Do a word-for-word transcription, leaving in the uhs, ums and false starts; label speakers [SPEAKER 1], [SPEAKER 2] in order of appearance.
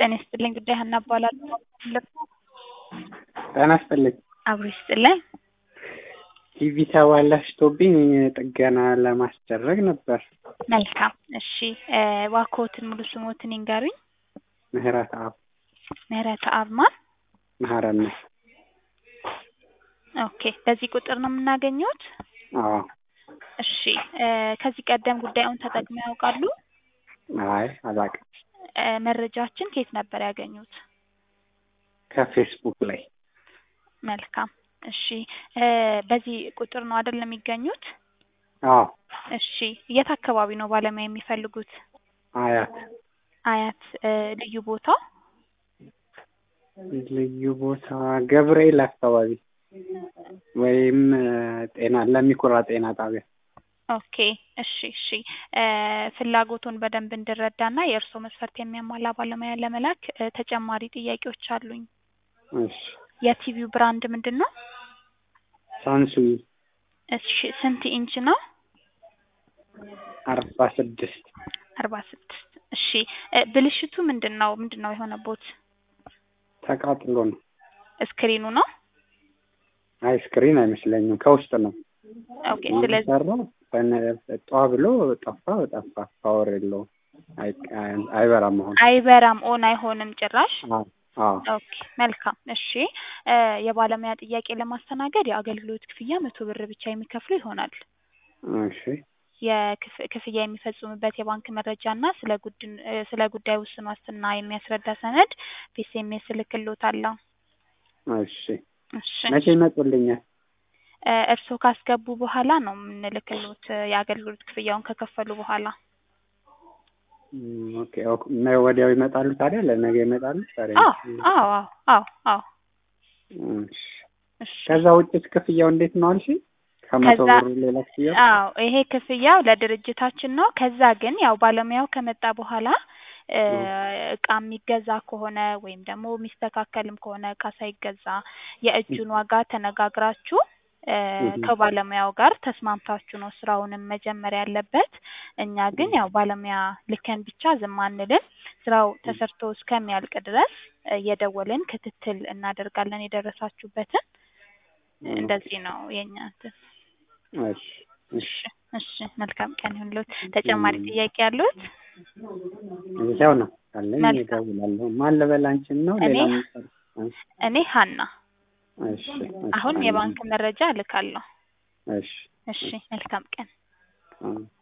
[SPEAKER 1] ጤና ይስጥልኝ ጉዳይ ሀና እባላለሁ።
[SPEAKER 2] ጤና ይስጥልኝ።
[SPEAKER 1] አብሮ ይስጥልኝ።
[SPEAKER 2] ቲቪ ተበላሽቶብኝ ጥገና ለማስደረግ ነበር።
[SPEAKER 1] መልካም እሺ እባክዎትን ሙሉ ስሞትን ይንገሩኝ?
[SPEAKER 2] ምህረት አብ።
[SPEAKER 1] ምህረት አብ ማን?
[SPEAKER 2] መሐረነት።
[SPEAKER 1] ኦኬ በዚህ ቁጥር ነው የምናገኘዎት?
[SPEAKER 2] አዎ።
[SPEAKER 1] እሺ ከዚህ ቀደም ጉዳዩን ተጠቅመው ያውቃሉ?
[SPEAKER 2] አይ አላውቅም።
[SPEAKER 1] መረጃችን ከየት ነበር ያገኙት?
[SPEAKER 2] ከፌስቡክ ላይ።
[SPEAKER 1] መልካም እሺ በዚህ ቁጥር ነው አይደል የሚገኙት?
[SPEAKER 2] አዎ።
[SPEAKER 1] እሺ የት አካባቢ ነው ባለሙያ የሚፈልጉት?
[SPEAKER 2] አያት።
[SPEAKER 1] አያት ልዩ ቦታ?
[SPEAKER 2] ልዩ ቦታ ገብርኤል አካባቢ ወይም ጤና ለሚኩራ ጤና ጣቢያ።
[SPEAKER 1] ኦኬ እሺ እሺ ፍላጎቱን በደንብ እንድረዳና የእርሶ መስፈርት የሚያሟላ ባለሙያ ለመላክ ተጨማሪ ጥያቄዎች አሉኝ።
[SPEAKER 2] እሺ
[SPEAKER 1] የቲቪው ብራንድ ምንድነው?
[SPEAKER 2] ሳምሱንግ።
[SPEAKER 1] እሺ ስንት ኢንች ነው?
[SPEAKER 2] አርባ ስድስት
[SPEAKER 1] አርባ ስድስት እሺ ብልሽቱ ምንድነው ምንድነው የሆነቦት?
[SPEAKER 2] ተቃጥሎ ነው።
[SPEAKER 1] ስክሪኑ ነው?
[SPEAKER 2] አይ ስክሪን አይመስለኝም ከውስጥ ነው።
[SPEAKER 1] ኦኬ ስለዚህ
[SPEAKER 2] ጧ ብሎ ጠፋ ጠፋ ፓወር የለውም። አይበራም አሁን
[SPEAKER 1] አይበራም ኦን አይሆንም ጭራሽ?
[SPEAKER 2] አዎ አዎ።
[SPEAKER 1] ኦኬ መልካም እሺ የባለሙያ ጥያቄ ለማስተናገድ የአገልግሎት ክፍያ መቶ ብር ብቻ የሚከፍሉ ይሆናል።
[SPEAKER 2] እሺ
[SPEAKER 1] የክፍያ የሚፈጽሙበት የባንክ መረጃና ስለ ጉዳይ ስለ ጉዳዩ ውስን ዋስትና የሚያስረዳ ሰነድ በኤስኤምኤስ እልክልዎታለሁ።
[SPEAKER 2] እሺ
[SPEAKER 1] እሺ
[SPEAKER 2] መቼ ይመጡልኛል?
[SPEAKER 1] እርስዎ ካስገቡ በኋላ ነው የምንልክልዎት የአገልግሎት ክፍያውን ከከፈሉ በኋላ።
[SPEAKER 2] ኦኬ ኦኬ ወዲያው ይመጣሉ ታዲያ? ለነገ ይመጣሉ ታዲያ?
[SPEAKER 1] አዎ አዎ አዎ አዎ።
[SPEAKER 2] እሺ እሺ ከዛ ውጭ ክፍያው እንዴት ነው አልሽ? ከመቶ ብር ሌላ ክፍያው?
[SPEAKER 1] አዎ ይሄ ክፍያው ለድርጅታችን ነው። ከዛ ግን ያው ባለሙያው ከመጣ በኋላ እቃ የሚገዛ ከሆነ ወይም ደግሞ የሚስተካከልም ከሆነ እቃ ሳይገዛ የእጁን ዋጋ ተነጋግራችሁ ከባለሙያው ጋር ተስማምታችሁ ነው ስራውንም መጀመር ያለበት። እኛ ግን ያው ባለሙያ ልከን ብቻ ዝም አንልም። ስራው ተሰርቶ እስከሚያልቅ ድረስ እየደወልን ክትትል እናደርጋለን የደረሳችሁበትን። እንደዚህ ነው የኛ እንትን።
[SPEAKER 2] እሺ
[SPEAKER 1] እሺ እሺ መልካም ቀን ይሁንልዎት። ተጨማሪ ጥያቄ ያለዎት?
[SPEAKER 2] ይኸው ነው አለኝ እደውላለሁ። ማን ልበል አንቺን ነው ሌላ?
[SPEAKER 1] እኔ ሀና።
[SPEAKER 2] እሺ
[SPEAKER 1] አሁን የባንክ መረጃ እልካለሁ።
[SPEAKER 2] እሺ
[SPEAKER 1] እሺ መልካም ቀን።